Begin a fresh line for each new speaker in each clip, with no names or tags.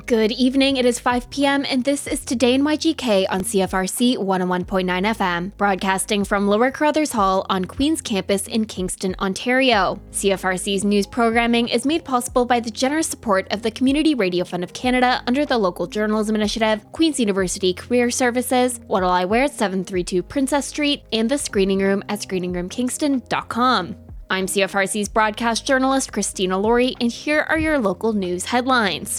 Good evening, it is 5 p.m. and this is Today in YGK on CFRC 101.9 FM, broadcasting from Lower Carruthers Hall on Queen's Campus in Kingston, Ontario. CFRC's news programming is made possible by the generous support of the Community Radio Fund of Canada under the Local Journalism Initiative, Queen's University Career Services, What'll I Wear at 732 Princess Street, and the Screening Room at screeningroomkingston.com. I'm CFRC's broadcast journalist Christina Laurie, and here are your local news headlines.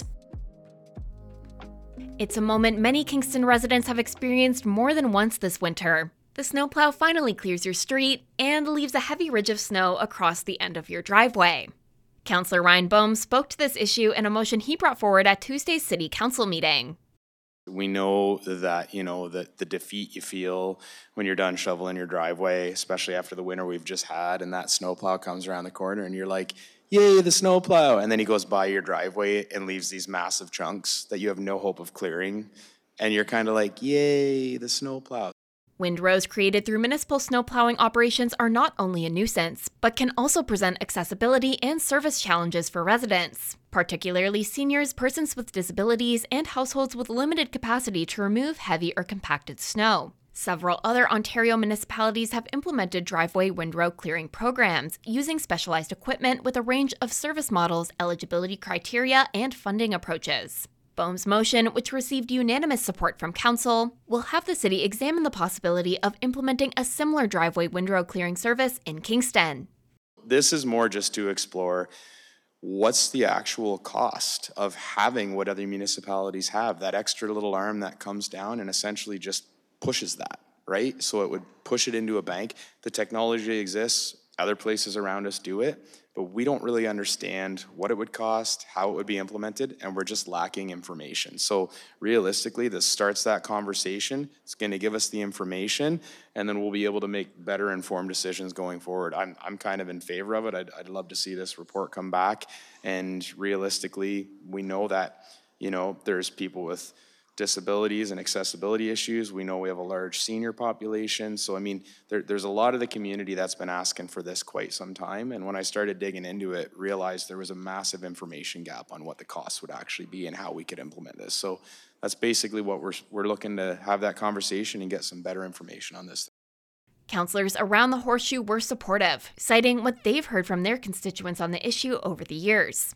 It's a moment many Kingston residents have experienced more than once this winter. The snowplow finally clears your street and leaves a heavy ridge of snow across the end of your driveway. Councillor Ryan Boehm spoke to this issue in a motion he brought forward at Tuesday's City Council meeting.
We know that, the defeat you feel when you're done shoveling your driveway, especially after the winter we've just had, and that snowplow comes around the corner and you're like, yay, the snowplow. And then he goes by your driveway and leaves these massive chunks that you have no hope of clearing. And you're kind of like, yay, the snowplow.
Windrows created through municipal snowplowing operations are not only a nuisance, but can also present accessibility and service challenges for residents, particularly seniors, persons with disabilities, and households with limited capacity to remove heavy or compacted snow. Several other Ontario municipalities have implemented driveway windrow clearing programs using specialized equipment with a range of service models, eligibility criteria, and funding approaches. Boehm's motion, which received unanimous support from Council, will have the city examine the possibility of implementing a similar driveway windrow clearing service in Kingston.
This is more just to explore what's the actual cost of having what other municipalities have, that extra little arm that comes down and essentially just pushes that, right? So it would push it into a bank. The technology exists, other places around us do it, but we don't really understand what it would cost, how it would be implemented, and we're just lacking information. So realistically, this starts that conversation. It's going to give us the information, and then we'll be able to make better informed decisions going forward. I'm kind of in favor of it. I'd love to see this report come back, and realistically, we know that, there's people with disabilities and accessibility issues. We know we have a large senior population. So, there's a lot of the community that's been asking for this quite some time. And when I started digging into it, realized there was a massive information gap on what the costs would actually be and how we could implement this. So that's basically what we're looking to have that conversation and get some better information on this.
Councillors around the Horseshoe were supportive, citing what they've heard from their constituents on the issue over the years.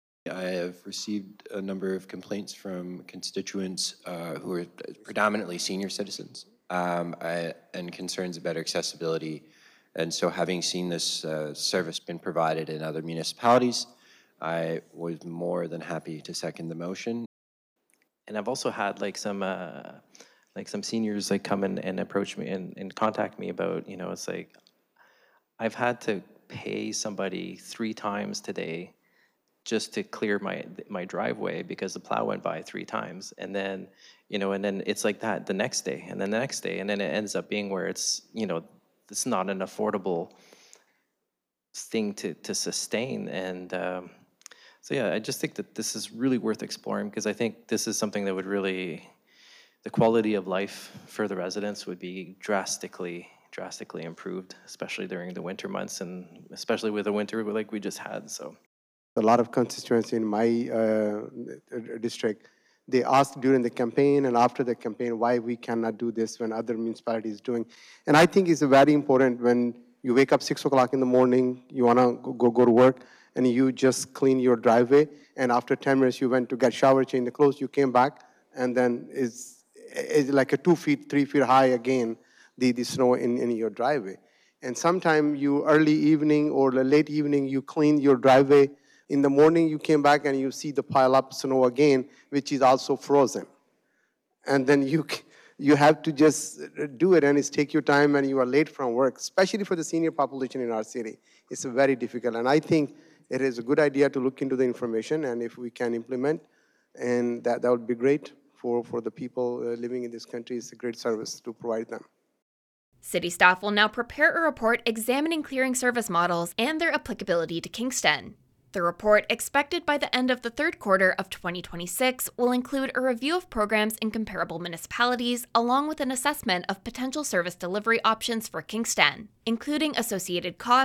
I have received a number of complaints from constituents who are predominantly senior citizens and concerns about accessibility. And so having seen this service been provided in other municipalities, I was more than happy to second the motion.
And I've also had some seniors come and approach me and contact me about, it's like, I've had to pay somebody 3 times today just to clear my driveway because the plow went by 3 times. And then, and then it's like that the next day and then the next day. And then it ends up being where it's, it's not an affordable thing to sustain. And so, yeah, I just think that this is really worth exploring because I think this is something that would really, the quality of life for the residents would be drastically improved, especially during the winter months and especially with the winter like we just had, so.
A lot of constituents in my district, they asked during the campaign and after the campaign why we cannot do this when other municipalities doing. And I think it's very important when you wake up 6 o'clock in the morning, you want to go to work, and you just clean your driveway, and after 10 minutes you went to get shower, change the clothes, you came back, and then it's like a 2 feet, 3 feet high again, the snow in your driveway. And sometime you early evening or late evening, you clean your driveway. In the morning, you came back and you see the pile up snow again, which is also frozen. And then you have to just do it, and it's take your time, and you are late from work, especially for the senior population in our city. It's very difficult, and I think it is a good idea to look into the information, and if we can implement, and that would be great for the people living in this country. It's a great service to provide them.
City staff will now prepare a report examining clearing service models and their applicability to Kingston. The report, expected by the end of the third quarter of 2026, will include a review of programs in comparable municipalities, along with an assessment of potential service delivery options for Kingston, including associated costs,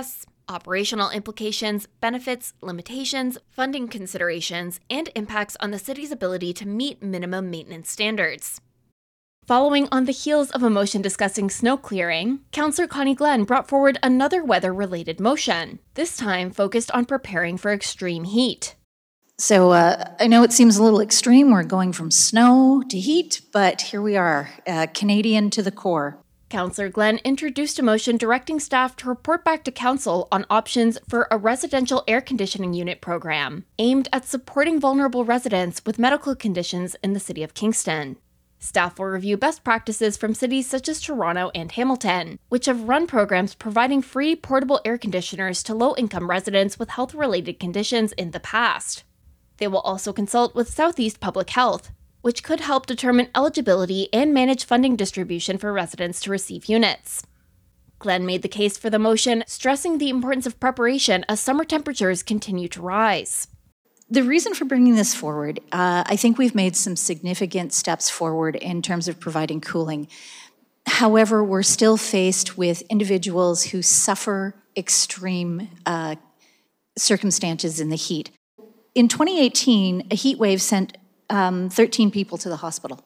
Operational implications, benefits, limitations, funding considerations, and impacts on the city's ability to meet minimum maintenance standards. Following on the heels of a motion discussing snow clearing, Councillor Connie Glenn brought forward another weather-related motion, this time focused on preparing for extreme heat.
So I know it seems a little extreme. We're going from snow to heat, but here we are, Canadian to the core.
Councillor Glenn introduced a motion directing staff to report back to Council on options for a residential air conditioning unit program aimed at supporting vulnerable residents with medical conditions in the City of Kingston. Staff will review best practices from cities such as Toronto and Hamilton, which have run programs providing free portable air conditioners to low-income residents with health-related conditions in the past. They will also consult with Southeast Public Health, which could help determine eligibility and manage funding distribution for residents to receive units. Glenn made the case for the motion, stressing the importance of preparation as summer temperatures continue to rise.
The reason for bringing this forward, I think we've made some significant steps forward in terms of providing cooling. However, we're still faced with individuals who suffer extreme circumstances in the heat. In 2018, a heat wave sent 13 people to the hospital.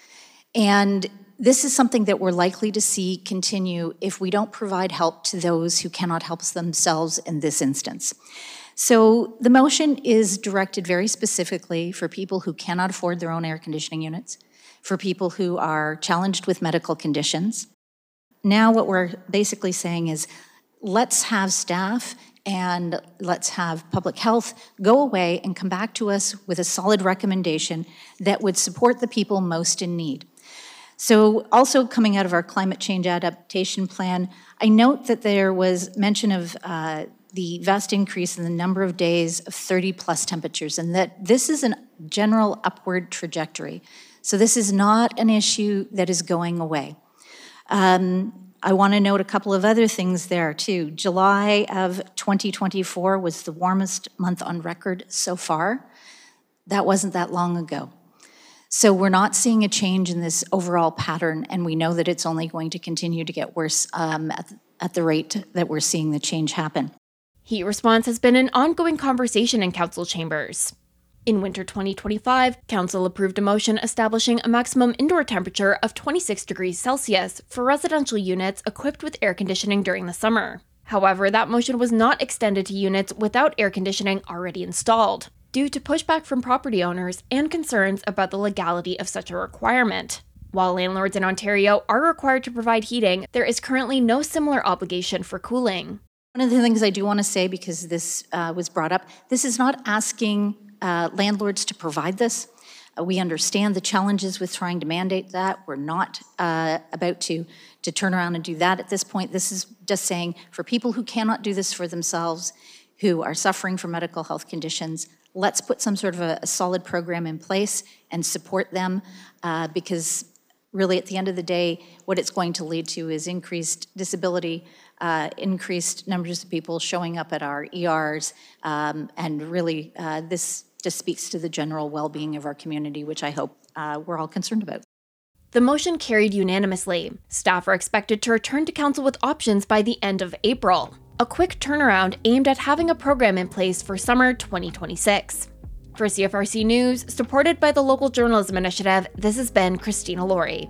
And this is something that we're likely to see continue if we don't provide help to those who cannot help themselves in this instance. So the motion is directed very specifically for people who cannot afford their own air conditioning units, for people who are challenged with medical conditions. Now what we're basically saying is, let's have staff and let's have public health go away and come back to us with a solid recommendation that would support the people most in need. So also coming out of our climate change adaptation plan, I note that there was mention of the vast increase in the number of days of 30+ temperatures, and that this is a general upward trajectory. So this is not an issue that is going away. I want to note a couple of other things there too. July of 2024 was the warmest month on record so far. That wasn't that long ago. So we're not seeing a change in this overall pattern, and we know that it's only going to continue to get worse at the rate that we're seeing the change happen.
Heat response has been an ongoing conversation in council chambers. In winter 2025, Council approved a motion establishing a maximum indoor temperature of 26 degrees Celsius for residential units equipped with air conditioning during the summer. However, that motion was not extended to units without air conditioning already installed, due to pushback from property owners and concerns about the legality of such a requirement. While landlords in Ontario are required to provide heating, there is currently no similar obligation for cooling.
One of the things I do want to say, because this was brought up, this is not asking landlords to provide this. We understand the challenges with trying to mandate that. We're not about to turn around and do that at this point. This is just saying for people who cannot do this for themselves, who are suffering from medical health conditions, let's put some sort of a solid program in place and support them, because really at the end of the day, what it's going to lead to is increased disability, increased numbers of people showing up at our ERs, and really this just speaks to the general well-being of our community, which I hope we're all concerned about.
The motion carried unanimously. Staff are expected to return to Council with options by the end of April, a quick turnaround aimed at having a program in place for summer 2026. For CFRC News, supported by the Local Journalism Initiative, this has been Christina Laurie.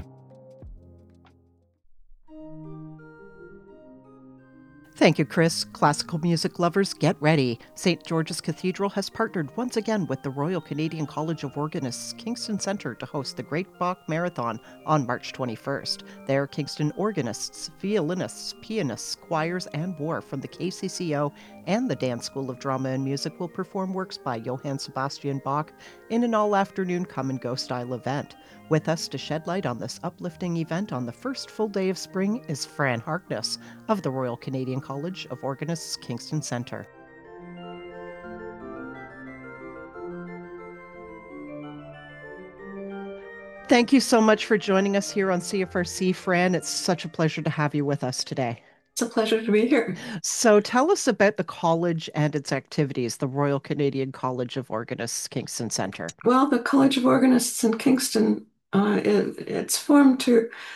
Thank you, Chris. Classical music lovers, get ready. St. George's Cathedral has partnered once again with the Royal Canadian College of Organists Kingston Centre to host the Great Bach Marathon on March 21st. There, Kingston organists, violinists, pianists, choirs, and more from the KCCO and the Dance School of Drama and Music will perform works by Johann Sebastian Bach in an all-afternoon come-and-go style event. With us to shed light on this uplifting event on the first full day of spring is Fran Harkness of the Royal Canadian College of Organists Kingston Centre. Thank you so much for joining us here on CFRC, Fran. It's such a pleasure to have you with us today.
It's a pleasure to be here.
So tell us about the college and its activities, the Royal Canadian College of Organists Kingston Centre.
Well, the College of Organists in Kingston, it's formed to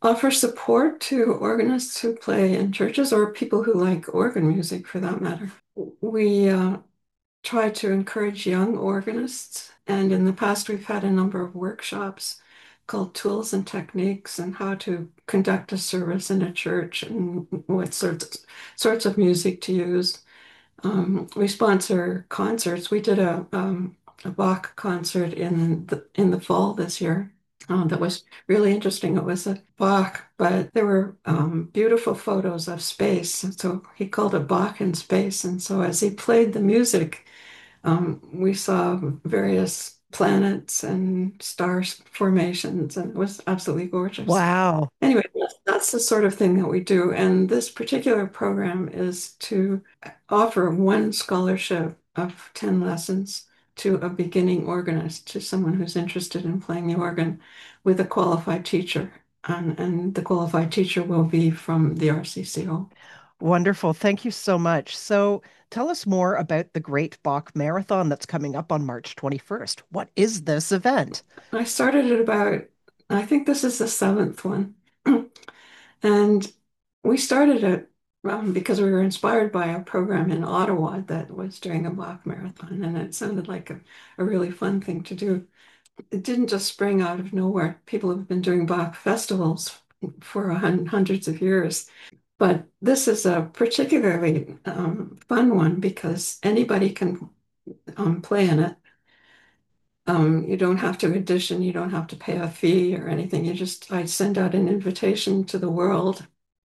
offer support to organists who play in churches or people who like organ music for that matter. We try to encourage young organists, and in the past we've had a number of workshops called Tools and Techniques and how to conduct a service in a church and what sorts of music to use. We sponsor concerts. We did a Bach concert in the fall this year. That was really interesting. It was a Bach, but there were beautiful photos of space. And so he called it Bach in space. And so as he played the music, we saw various planets and star formations, and it was absolutely gorgeous.
Wow.
Anyway, that's the sort of thing that we do. And this particular program is to offer one scholarship of 10 lessons to a beginning organist, to someone who's interested in playing the organ with a qualified teacher. And the qualified teacher will be from the RCCO.
Wonderful. Thank you so much. So tell us more about the Great Bach Marathon that's coming up on March 21st. What is this event?
I started it about, I think this is the 7th one. And we started it because we were inspired by a program in Ottawa that was doing a Bach Marathon, and it sounded like a really fun thing to do. It didn't just spring out of nowhere. People have been doing Bach festivals for hundreds of years. But this is a particularly fun one because anybody can play in it. You don't have to audition, you don't have to pay a fee or anything. I send out an invitation to the world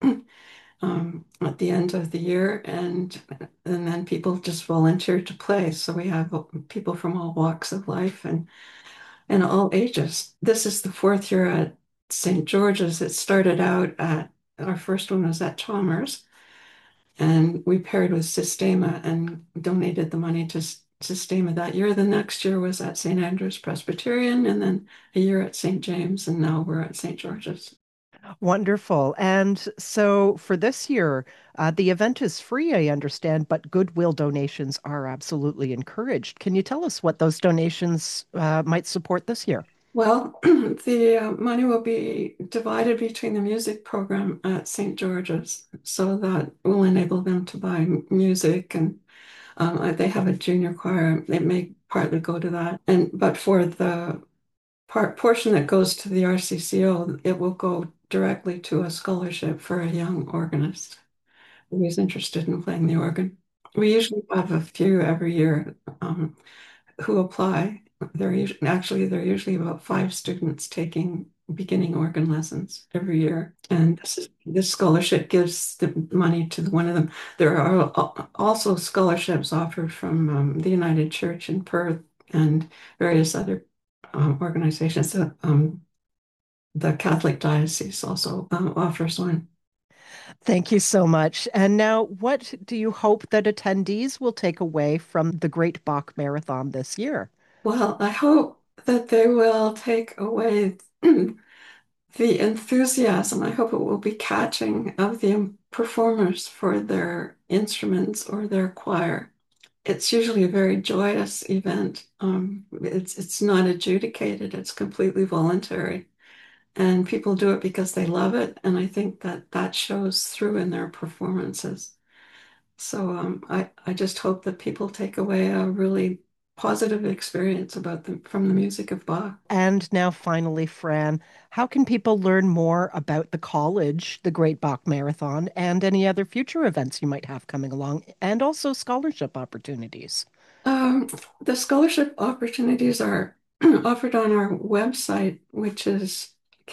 at the end of the year, and then people just volunteer to play. So we have people from all walks of life and all ages. This is the 4th year at St. George's. It started out our first one was at Chalmers, and we paired with Systema and donated the money to Systema that year. The next year was at St. Andrew's Presbyterian, and then a year at St. James, and now we're at St. George's.
Wonderful. And so for this year, the event is free, I understand, but goodwill donations are absolutely encouraged. Can you tell us what those donations might support this year?
Well, the money will be divided between the music program at St. George's, so that will enable them to buy music, and they have a junior choir. It may partly go to that, but for the portion that goes to the RCCO, it will go directly to a scholarship for a young organist who is interested in playing the organ. We usually have a few every year who apply. They're usually about 5 students taking beginning organ lessons every year, and this scholarship gives the money to one of them. There are also scholarships offered from the United Church in Perth and various other organizations. The Catholic Diocese also offers one.
Thank you so much. And now, what do you hope that attendees will take away from the Great Bach Marathon this year?
Well, I hope that they will take away the enthusiasm. I hope it will be catching of the performers for their instruments or their choir. It's usually a very joyous event. It's not adjudicated, it's completely voluntary. And people do it because they love it. And I think that shows through in their performances. So I just hope that people take away a really positive experience from the music of Bach.
And now, finally, Fran, how can people learn more about the college, the Great Bach Marathon, and any other future events you might have coming along, and also scholarship opportunities?
The scholarship opportunities are offered on our website, which is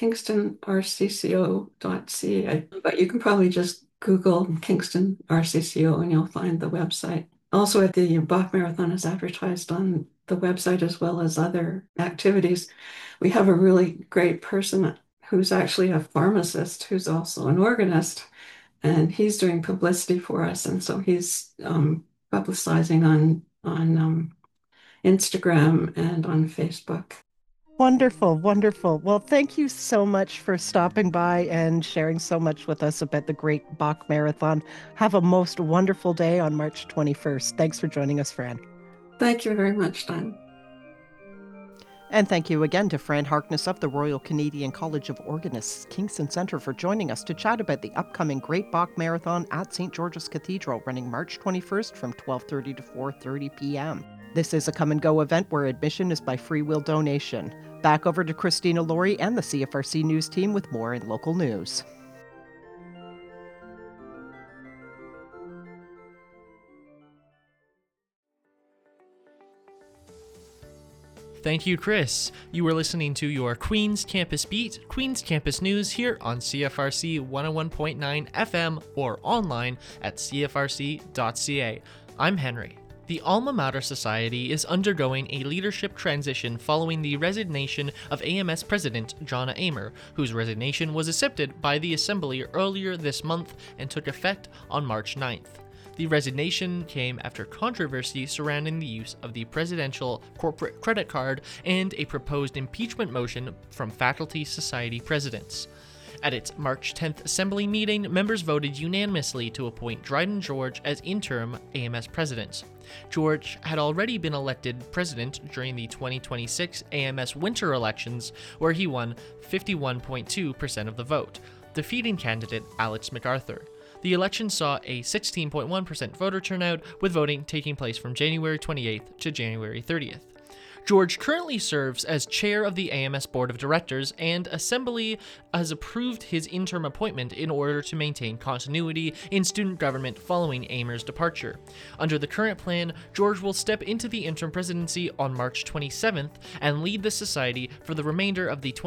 kingstonrcco.ca. But you can probably just Google Kingston RCCO and you'll find the website. Also, the Bach Marathon is advertised on the website as well as other activities. We have a really great person who's actually a pharmacist who's also an organist, and he's doing publicity for us. And so he's publicizing on Instagram and on Facebook.
Wonderful, wonderful. Well, thank you so much for stopping by and sharing so much with us about the Great Bach Marathon. Have a most wonderful day on March 21st. Thanks for joining us, Fran.
Thank you very much, Dan.
And thank you again to Fran Harkness of the Royal Canadian College of Organists, Kingston Centre, for joining us to chat about the upcoming Great Bach Marathon at St. George's Cathedral, running March 21st from 12:30 to 4:30 p.m. This is a come-and-go event where admission is by free will donation. Back over to Christina Laurie and the CFRC News team with more in local news.
Thank you, Chris. You were listening to your Queen's Campus Beat, Queen's Campus News here on CFRC 101.9 FM or online at cfrc.ca. I'm Henry. The Alma Mater Society is undergoing a leadership transition following the resignation of AMS President Jonna Aymer, whose resignation was accepted by the Assembly earlier this month and took effect on March 9th. The resignation came after controversy surrounding the use of the presidential corporate credit card and a proposed impeachment motion from faculty society presidents. At its March 10th Assembly meeting, members voted unanimously to appoint Dryden George as interim AMS president. George had already been elected president during the 2026 AMS winter elections, where he won 51.2% of the vote, defeating candidate Alex MacArthur. The election saw a 16.1% voter turnout, with voting taking place from January 28th to January 30th. George currently serves as chair of the AMS Board of Directors, and Assembly has approved his interim appointment in order to maintain continuity in student government following Aymer's departure. Under the current plan, George will step into the interim presidency on March 27th and lead the society for the remainder of the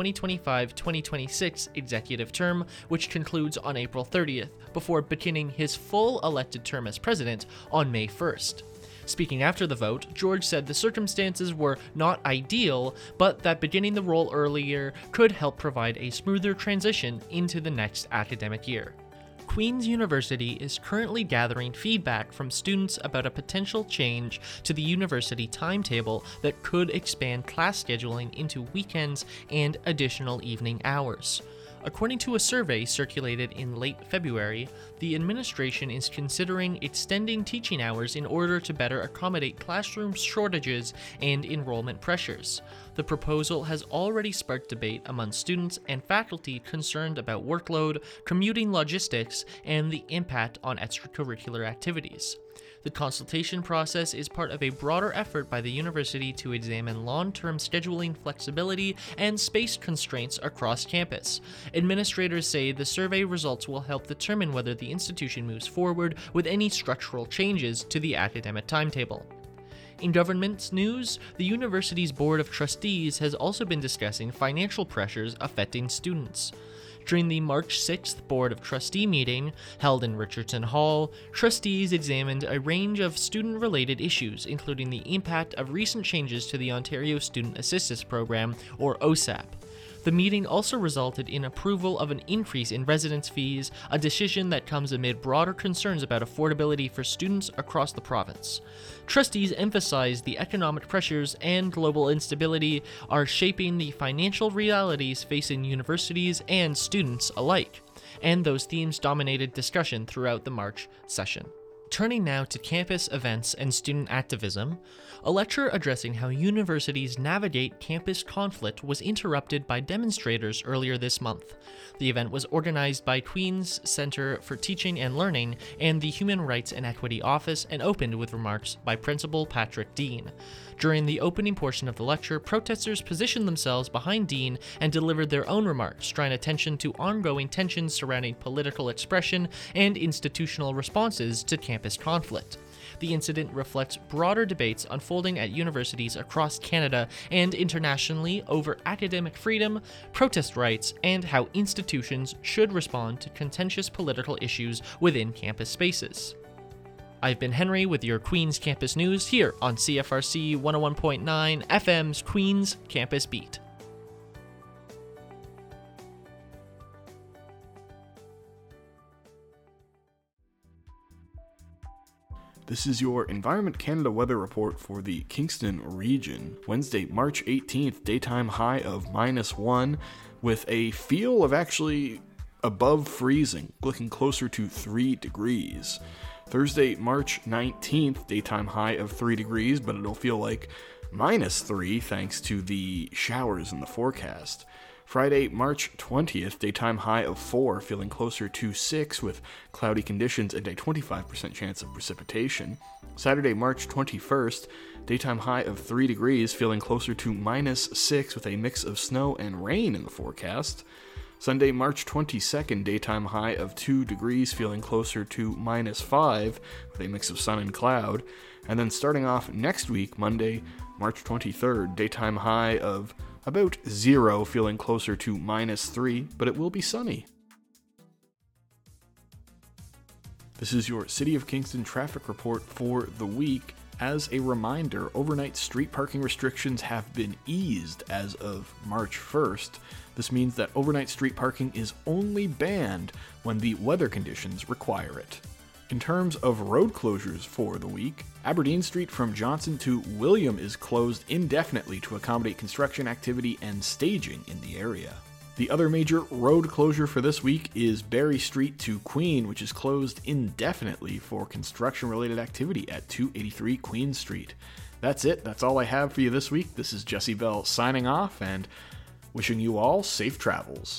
2025-2026 executive term, which concludes on April 30th, before beginning his full elected term as president on May 1st. Speaking after the vote, George said the circumstances were not ideal, but that beginning the role earlier could help provide a smoother transition into the next academic year. Queen's University is currently gathering feedback from students about a potential change to the university timetable that could expand class scheduling into weekends and additional evening hours. According to a survey circulated in late February, the administration is considering extending teaching hours in order to better accommodate classroom shortages and enrollment pressures. The proposal has already sparked debate among students and faculty concerned about workload, commuting logistics, and the impact on extracurricular activities. The consultation process is part of a broader effort by the university to examine long-term scheduling flexibility and space constraints across campus. Administrators say the survey results will help determine whether the institution moves forward with any structural changes to the academic timetable. In government news, the university's Board of Trustees has also been discussing financial pressures affecting students. During the March 6th Board of Trustee meeting, held in Richardson Hall, trustees examined a range of student-related issues, including the impact of recent changes to the Ontario Student Assistance Program, or OSAP. The meeting also resulted in approval of an increase in residence fees, a decision that comes amid broader concerns about affordability for students across the province. Trustees emphasized the economic pressures and global instability are shaping the financial realities facing universities and students alike, and those themes dominated discussion throughout the March session. Turning now to campus events and student activism, a lecture addressing how universities navigate campus conflict was interrupted by demonstrators earlier this month. The event was organized by Queen's Centre for Teaching and Learning and the Human Rights and Equity Office and opened with remarks by Principal Patrick Dean. During the opening portion of the lecture, protesters positioned themselves behind Dean and delivered their own remarks, drawing attention to ongoing tensions surrounding political expression and institutional responses to campus conflict. The incident reflects broader debates unfolding at universities across Canada and internationally over academic freedom, protest rights, and how institutions should respond to contentious political issues within campus spaces. I've been Henry with your Queen's Campus News here on CFRC 101.9 FM's Queen's Campus Beat.
This is your Environment Canada weather report for the Kingston region. Wednesday, March 18th, daytime high of -1 with a feel of actually above freezing, looking closer to 3 degrees. Thursday, March 19th, daytime high of 3 degrees, but it'll feel like -3 thanks to the showers in the forecast. Friday, March 20th, daytime high of 4, feeling closer to 6 with cloudy conditions and a 25% chance of precipitation. Saturday, March 21st, daytime high of 3 degrees, feeling closer to -6 with a mix of snow and rain in the forecast. Sunday, March 22nd, daytime high of 2 degrees, feeling closer to -5 with a mix of sun and cloud. And then starting off next week, Monday, March 23rd, daytime high of about 0, feeling closer to -3, but it will be sunny. This is your City of Kingston traffic report for the week. As a reminder, overnight street parking restrictions have been eased as of March 1st. This means that overnight street parking is only banned when the weather conditions require it. In terms of road closures for the week, Aberdeen Street from Johnson to William is closed indefinitely to accommodate construction activity and staging in the area. The other major road closure for this week is Barry Street to Queen, which is closed indefinitely for construction-related activity at 283 Queen Street. That's it. That's all I have for you this week. This is Jesse Bell signing off and wishing you all safe travels.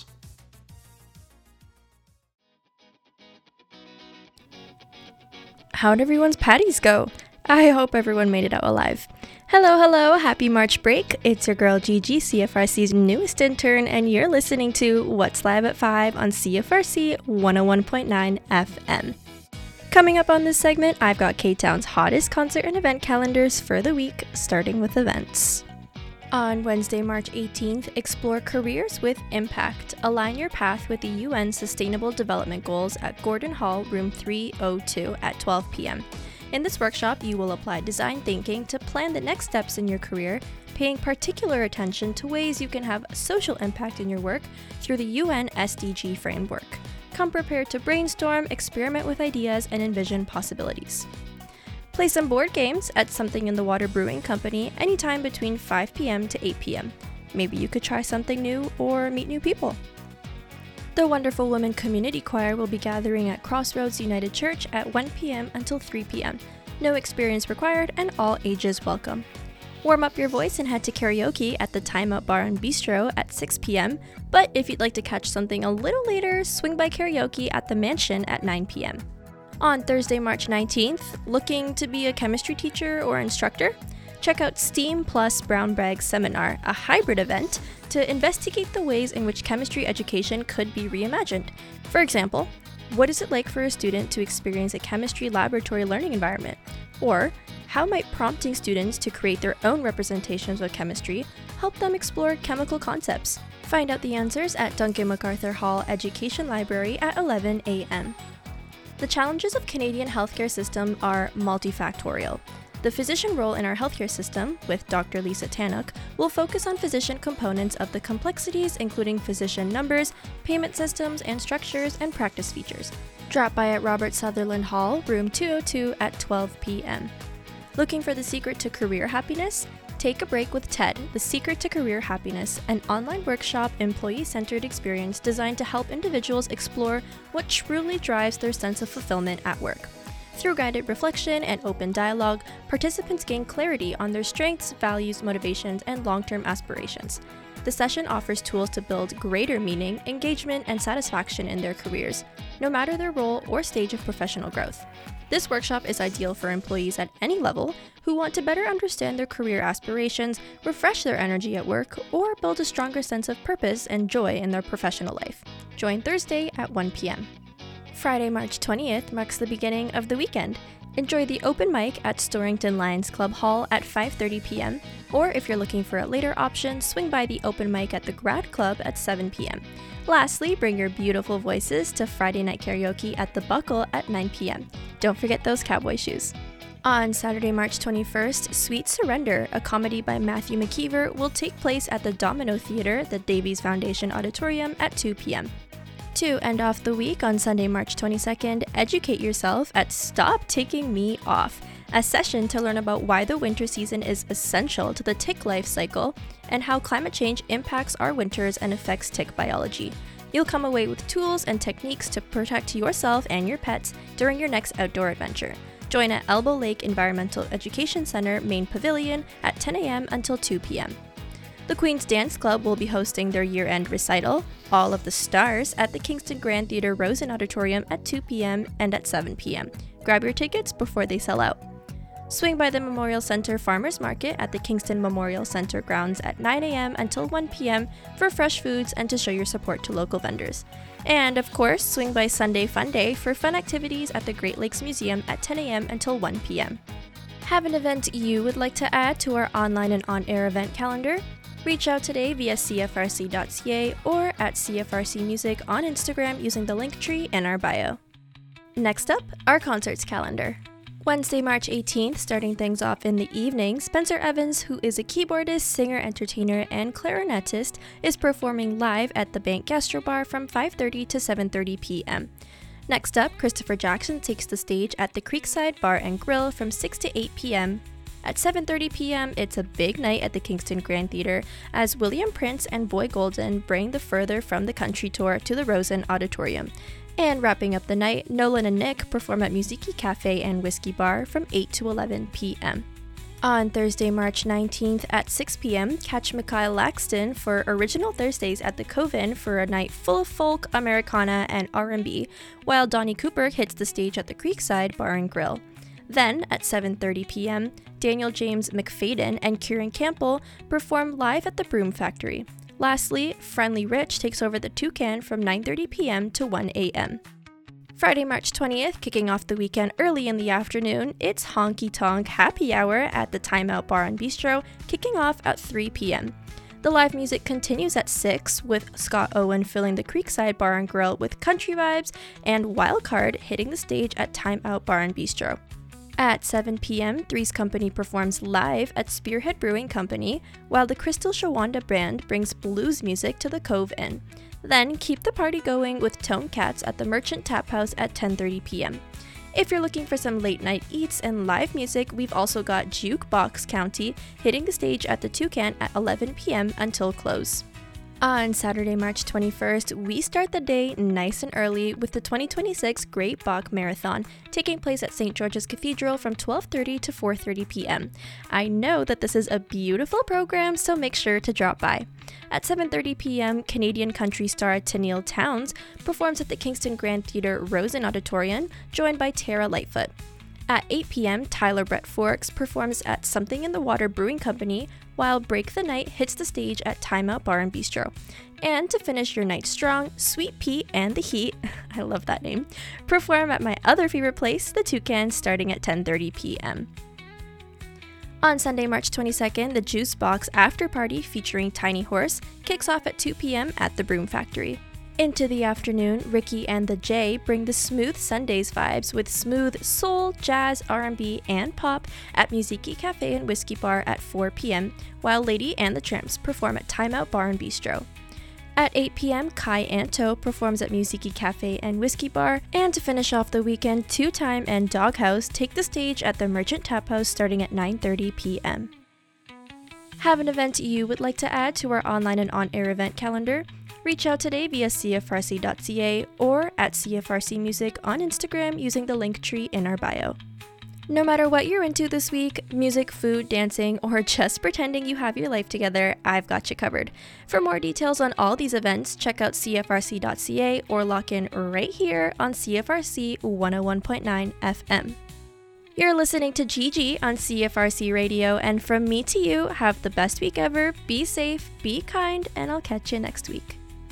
How'd everyone's patties go? I hope everyone made it out alive. Hello, happy March break. It's your girl Gigi, CFRC's newest intern, and you're listening to What's Live at 5 on CFRC 101.9 FM. Coming up on this segment, I've got K-Town's hottest concert and event calendars for the week, starting with events. On Wednesday, March 18th, explore careers with impact. Align your path with the UN Sustainable Development Goals at Gordon Hall, room 302 at 12 p.m. In this workshop, you will apply design thinking to plan the next steps in your career, paying particular attention to ways you can have social impact in your work through the UN SDG framework. Come prepared to brainstorm, experiment with ideas, and envision possibilities. Play some board games at Something in the Water Brewing Company anytime between 5 p.m. to 8 p.m. Maybe you could try something new or meet new people. The Wonderful Women Community Choir will be gathering at Crossroads United Church at 1 p.m. until 3 p.m. No experience required and all ages welcome. Warm up your voice and head to karaoke at the Time Out Bar and Bistro at 6 p.m. But if you'd like to catch something a little later, swing by karaoke at the Mansion at 9 p.m. On Thursday, March 19th, looking to be a chemistry teacher or instructor? Check out STEAM Plus Brown Bag Seminar, a hybrid event to investigate the ways in which chemistry education could be reimagined. For example, what is it like for a student to experience a chemistry laboratory learning environment? Or, how might prompting students to create their own representations of chemistry help them explore chemical concepts? Find out the answers at Duncan MacArthur Hall Education Library at 11 a.m. The challenges of Canadian healthcare system are multifactorial. The physician role in our healthcare system, with Dr. Lisa Tannock, will focus on physician components of the complexities including physician numbers, payment systems and structures, and practice features. Drop by at Robert Sutherland Hall, room 202 at 12 p.m. Looking for the secret to career happiness? Take a break with TED, The Secret to Career Happiness, an online workshop employee-centered experience designed to help individuals explore what truly drives their sense of fulfillment at work. Through guided reflection and open dialogue, participants gain clarity on their strengths, values, motivations, and long-term aspirations. The session offers tools to build greater meaning, engagement, and satisfaction in their careers, no matter their role or stage of professional growth. This workshop is ideal for employees at any level who want to better understand their career aspirations, refresh their energy at work, or build a stronger sense of purpose and joy in their professional life. Join Thursday at 1 p.m. Friday, March 20th marks the beginning of the weekend. Enjoy the open mic at Storrington Lions Club Hall at 5:30 p.m. Or if you're looking for a later option, swing by the open mic at the Grad Club at 7 p.m. Lastly, bring your beautiful voices to Friday night karaoke at the Buckle at 9 p.m. Don't forget those cowboy shoes. On Saturday, March 21st, Sweet Surrender, a comedy by Matthew McKeever, will take place at the Domino Theatre, the Davies Foundation Auditorium at 2 p.m. To end off the week on Sunday, March 22nd, educate yourself at Stop Taking Me Off, a session to learn about why the winter season is essential to the tick life cycle and how climate change impacts our winters and affects tick biology. You'll come away with tools and techniques to protect yourself and your pets during your next outdoor adventure. Join at Elbow Lake Environmental Education Center Main Pavilion at 10 a.m. until 2 p.m. The Queen's Dance Club will be hosting their year-end recital, All of the Stars, at the Kingston Grand Theatre Rosen Auditorium at 2 p.m. and at 7 p.m. Grab your tickets before they sell out. Swing by the Memorial Center Farmers Market at the Kingston Memorial Center grounds at 9 a.m. until 1 p.m. for fresh foods and to show your support to local vendors. And of course, swing by Sunday Fun Day for fun activities at the Great Lakes Museum at 10 a.m. until 1 p.m. Have an event you would like to add to our online and on-air event calendar? Reach out today via cfrc.ca or at CFRC Music on Instagram using the link tree in our bio. Next up, our concerts calendar. Wednesday, March 18th, starting things off in the evening, Spencer Evans, who is a keyboardist, singer, entertainer, and clarinetist, is performing live at the Bank Gastro Bar from 5:30 to 7:30 p.m. Next up, Christopher Jackson takes the stage at the Creekside Bar and Grill from 6 to 8 p.m. At 7:30 p.m., it's a big night at the Kingston Grand Theatre as William Prince and Boy Golden bring the Further from the Country tour to the Rosen Auditorium. And wrapping up the night, Nolan and Nick perform at Musiki Cafe and Whiskey Bar from 8 to 11 p.m. On Thursday, March 19th at 6 p.m., catch Mikhail Laxton for Original Thursdays at the Coven for a night full of folk, Americana, and R&B, while Donnie Cooper hits the stage at the Creekside Bar and Grill. Then, at 7:30 p.m., Daniel James McFadden and Kieran Campbell perform live at the Broom Factory. Lastly, Friendly Rich takes over the Toucan from 9:30 p.m. to 1 a.m. Friday, March 20th, kicking off the weekend early in the afternoon, it's Honky Tonk Happy Hour at the Time Out Bar and Bistro, kicking off at 3 p.m. The live music continues at 6, with Scott Owen filling the Creekside Bar and Grill with country vibes, and Wildcard hitting the stage at Time Out Bar and Bistro. At 7 p.m., Three's Company performs live at Spearhead Brewing Company, while the Crystal Shawanda Band brings blues music to the Cove Inn. Then keep the party going with Tone Cats at the Merchant Tap House at 10:30 p.m. If you're looking for some late-night eats and live music, we've also got Jukebox County hitting the stage at the Toucan at 11 p.m. until close. On Saturday, March 21st, we start the day nice and early with the 2026 Great Bach Marathon taking place at St. George's Cathedral from 12:30 to 4:30 p.m. I know that this is a beautiful program, so make sure to drop by. At 7:30 p.m., Canadian country star Tennille Townes performs at the Kingston Grand Theatre Rosen Auditorium, joined by Tara Lightfoot. At 8 p.m., Tyler Brett Forks performs at Something in the Water Brewing Company, while Break the Night hits the stage at Time Out Bar and Bistro. And to finish your night strong, Sweet Pea and the Heat, I love that name, perform at my other favorite place, the Toucan, starting at 10:30 p.m. On Sunday, March 22nd, the Juice Box After Party featuring Tiny Horse kicks off at 2 p.m. at the Broom Factory. Into the afternoon, Ricky and the J bring the smooth Sundays vibes with smooth soul, jazz, R&B, and pop at Musiki Cafe and Whiskey Bar at 4 p.m., while Lady and the Tramps perform at Time Out Bar and Bistro. At 8 p.m., Kai Anto performs at Musiki Cafe and Whiskey Bar, and to finish off the weekend, Two Time and Doghouse take the stage at the Merchant Tap House starting at 9:30 p.m. Have an event you would like to add to our online and on-air event calendar? Reach out today via cfrc.ca or at CFRC Music on Instagram using the link tree in our bio. No matter what you're into this week, music, food, dancing, or just pretending you have your life together, I've got you covered. For more details on all these events, check out cfrc.ca or lock in right here on CFRC 101.9 FM. You're listening to Gigi on CFRC Radio, and from me to you, have the best week ever, be safe, be kind, and I'll catch you next week.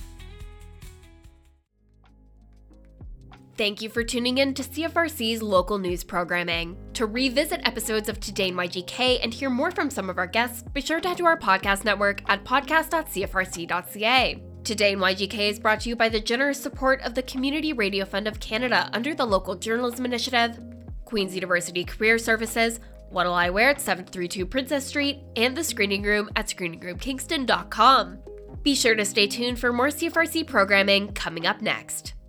Thank you for tuning in to CFRC's local news programming. To revisit episodes of Today in YGK and hear more from some of our guests, be sure to head to our podcast network at podcast.cfrc.ca. Today in YGK is brought to you by the generous support of the Community Radio Fund of Canada under the Local Journalism Initiative, Queen's University Career Services, What'll I Wear at 732 Princess Street, and the Screening Room at screeningroomkingston.com. Be sure to stay tuned for more CFRC programming coming up next.